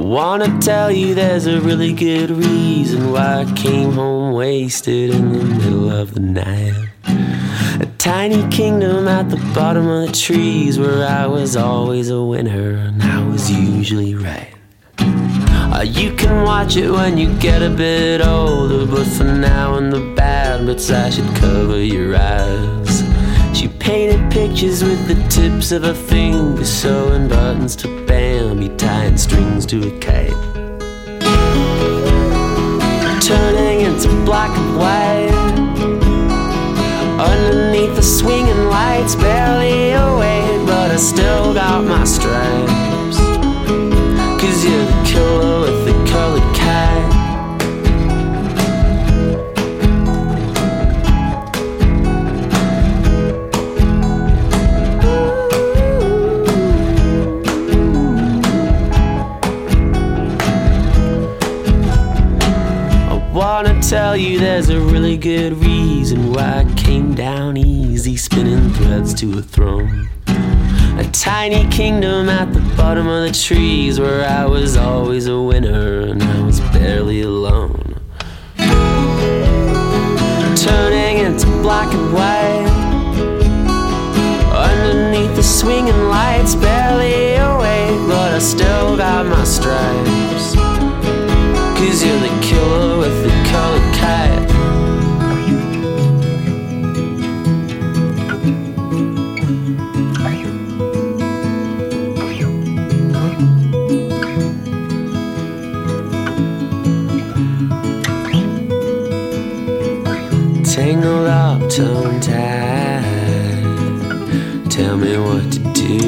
wanna tell you there's a really good reason why I came home wasted in the middle of the night. A tiny kingdom at the bottom of the trees where I was always a winner and I was usually right. You can watch it when you get a bit older, but for now in the bad bits I should cover your eyes. She painted pictures with the tips of her fingers, sewing buttons to Bambi, tying strings to a kite, turning into black and white underneath the swinging lights, barely awake, but I still got my stripes. 'Cause you're the killer with the colored kite. I wanna tell you there's a really good reason why I came down easy, spinning threads to a throne. A tiny kingdom at the bottom of the trees where I was always a winner and I was barely alone. Turning into black and white underneath the swinging lights, barely awake, but I still got my stripes. 'Cause you're the killer with the colored kite. Tangled up, tongue-tied, tell me what to do.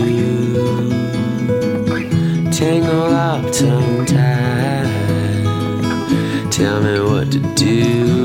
Tangled up, tongue-tied, tell me what to do.